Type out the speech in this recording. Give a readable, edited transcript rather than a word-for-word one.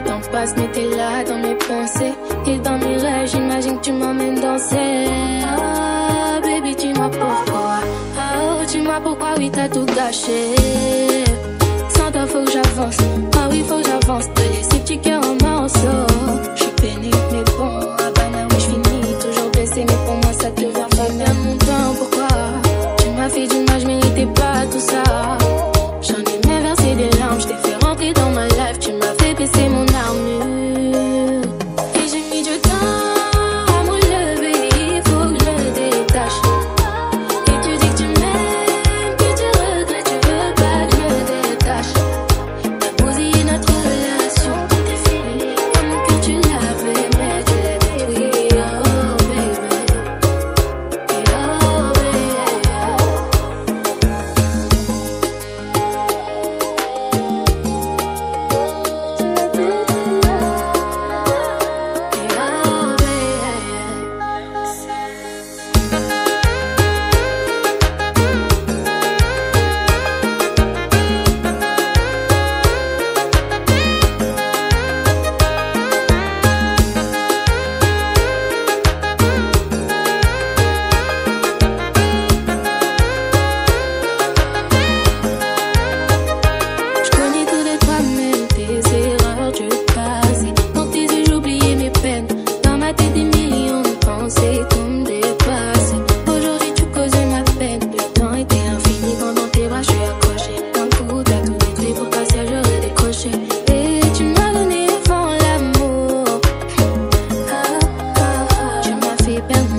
le temps passe, mais t'es là dans mes pensées. T'es dans mes rêves, j'imagine que tu m'emmènes danser. Ah, baby, dis-moi pourquoi. Oh, dis-moi pourquoi, oui, t'as tout gâché. Sans toi, faut que j'avance. Ah oui, faut que j'avance. Te laisser petit cœur en morceaux. J'suis peinée, mais bon, à banane, oui, j'finis toujours blessée. Mais pour moi, ça devient famille. Mon temps, pourquoi? Tu m'as fait du mal, j'méritais pas tout ça. J'en ai même versé des larmes, j't'ai fait rentrer dans ma life. Tu m'as fait baisser mon armure. Et j'ai mis du temps à me lever, il faut que je me détache. Et tu dis que tu m'aimes, que tu regrettes, tu veux pas que je me détache. T'as bousillé notre relation, t'es fini comme que tu l'avais, mais tu l'as détruit. Oh baby, oh baby. Perdre